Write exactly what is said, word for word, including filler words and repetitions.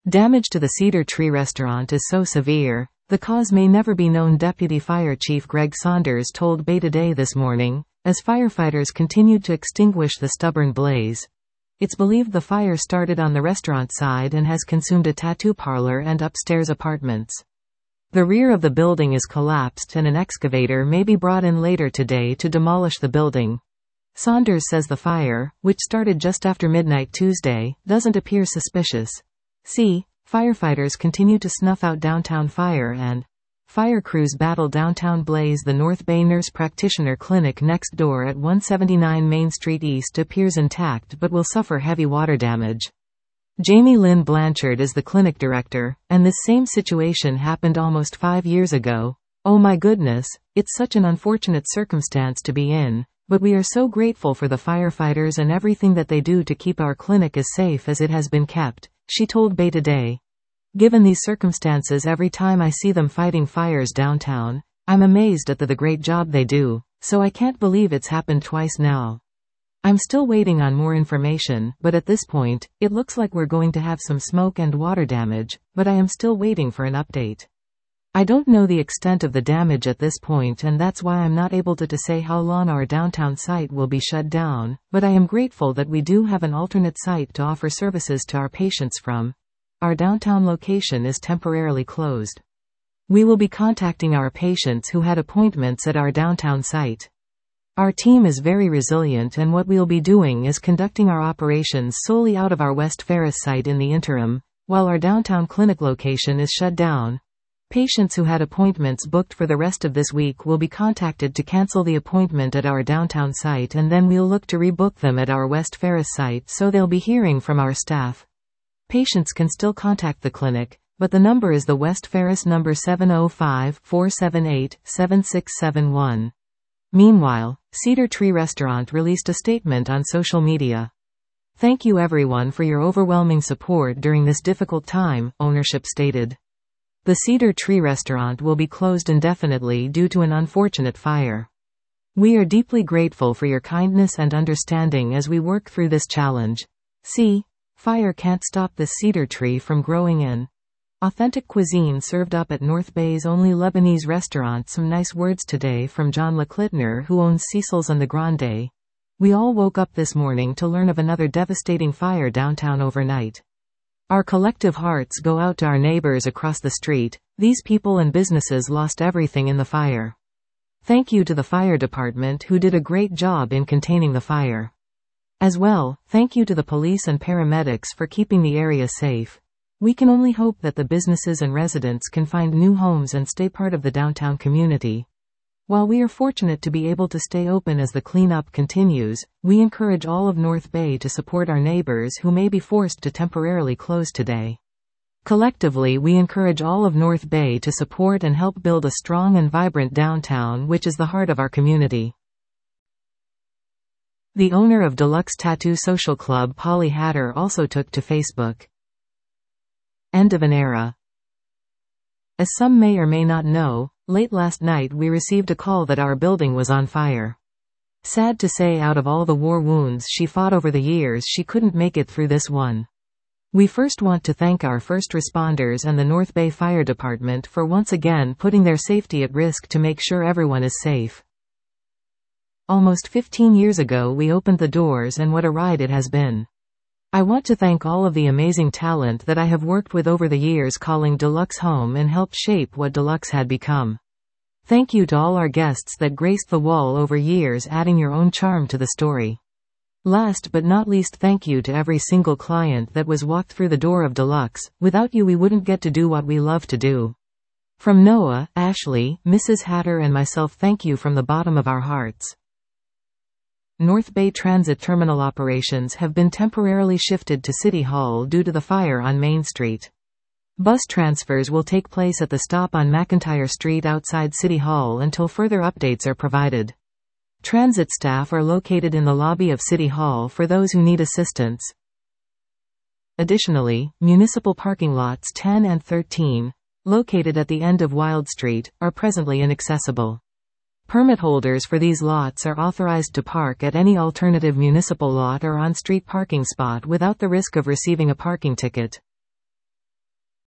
Damage to the Cedar Tree restaurant is so severe, the cause may never be known, Deputy Fire Chief Greg Saunders told Bay Today this morning, as firefighters continued to extinguish the stubborn blaze. It's believed the fire started on the restaurant side and has consumed a tattoo parlor and upstairs apartments. The rear of the building is collapsed and an excavator may be brought in later today to demolish the building. Saunders says the fire, which started just after midnight Tuesday, doesn't appear suspicious. See, firefighters continue to snuff out downtown fire and fire crews battle downtown blaze. The North Bay Nurse Practitioner Clinic next door at one seventy-nine Main Street East appears intact but will suffer heavy water damage. Jamie Lynn Blanchard is the clinic director, and this same situation happened almost five years ago. Oh my goodness, it's such an unfortunate circumstance to be in, but we are so grateful for the firefighters and everything that they do to keep our clinic as safe as it has been kept, she told Bay Today. Given these circumstances, every time I see them fighting fires downtown, I'm amazed at the, the great job they do, so I can't believe it's happened twice now. I'm still waiting on more information, but at this point, it looks like we're going to have some smoke and water damage, but I am still waiting for an update. I don't know the extent of the damage at this point, and that's why I'm not able to, to say how long our downtown site will be shut down, but I am grateful that we do have an alternate site to offer services to our patients from. Our downtown location is temporarily closed. We will be contacting our patients who had appointments at our downtown site. Our team is very resilient, and what we'll be doing is conducting our operations solely out of our West Ferris site in the interim, while our downtown clinic location is shut down. Patients who had appointments booked for the rest of this week will be contacted to cancel the appointment at our downtown site, and then we'll look to rebook them at our West Ferris site, so they'll be hearing from our staff. Patients can still contact the clinic, but the number is the West Ferris number seven oh five, four seven eight, seven six seven one. Meanwhile, Cedar Tree Restaurant released a statement on social media. Thank you everyone for your overwhelming support during this difficult time, ownership stated. The Cedar Tree Restaurant will be closed indefinitely due to an unfortunate fire. We are deeply grateful for your kindness and understanding as we work through this challenge. See, fire can't stop this cedar tree from growing in. Authentic cuisine served up at North Bay's only Lebanese restaurant. Some nice words today from John LeClitner, who owns Cecil's on the Grande. We all woke up this morning to learn of another devastating fire downtown overnight. Our collective hearts go out to our neighbors across the street. These people and businesses lost everything in the fire. Thank you to the fire department who did a great job in containing the fire. As well, thank you to the police and paramedics for keeping the area safe. We can only hope that the businesses and residents can find new homes and stay part of the downtown community. While we are fortunate to be able to stay open as the cleanup continues, we encourage all of North Bay to support our neighbors who may be forced to temporarily close today. Collectively, we encourage all of North Bay to support and help build a strong and vibrant downtown, which is the heart of our community. The owner of Deluxe Tattoo Social Club, Polly Hatter, also took to Facebook. End of an era. As some may or may not know, late last night we received a call that our building was on fire. Sad to say, out of all the war wounds she fought over the years, she couldn't make it through this one. We first want to thank our first responders and the North Bay Fire Department for once again putting their safety at risk to make sure everyone is safe. Almost fifteen years ago we opened the doors, and what a ride it has been. I want to thank all of the amazing talent that I have worked with over the years, calling Deluxe home and helped shape what Deluxe had become. Thank you to all our guests that graced the wall over years, adding your own charm to the story. Last but not least, thank you to every single client that was walked through the door of Deluxe. Without you we wouldn't get to do what we love to do. From Noah, Ashley, Missus Hatter and myself, thank you from the bottom of our hearts. North Bay Transit Terminal operations have been temporarily shifted to City Hall due to the fire on Main Street. Bus transfers will take place at the stop on McIntyre Street outside City Hall until further updates are provided. Transit staff are located in the lobby of City Hall for those who need assistance. Additionally, municipal parking lots ten and thirteen, located at the end of Wild Street, are presently inaccessible. Permit holders for these lots are authorized to park at any alternative municipal lot or on-street parking spot without the risk of receiving a parking ticket.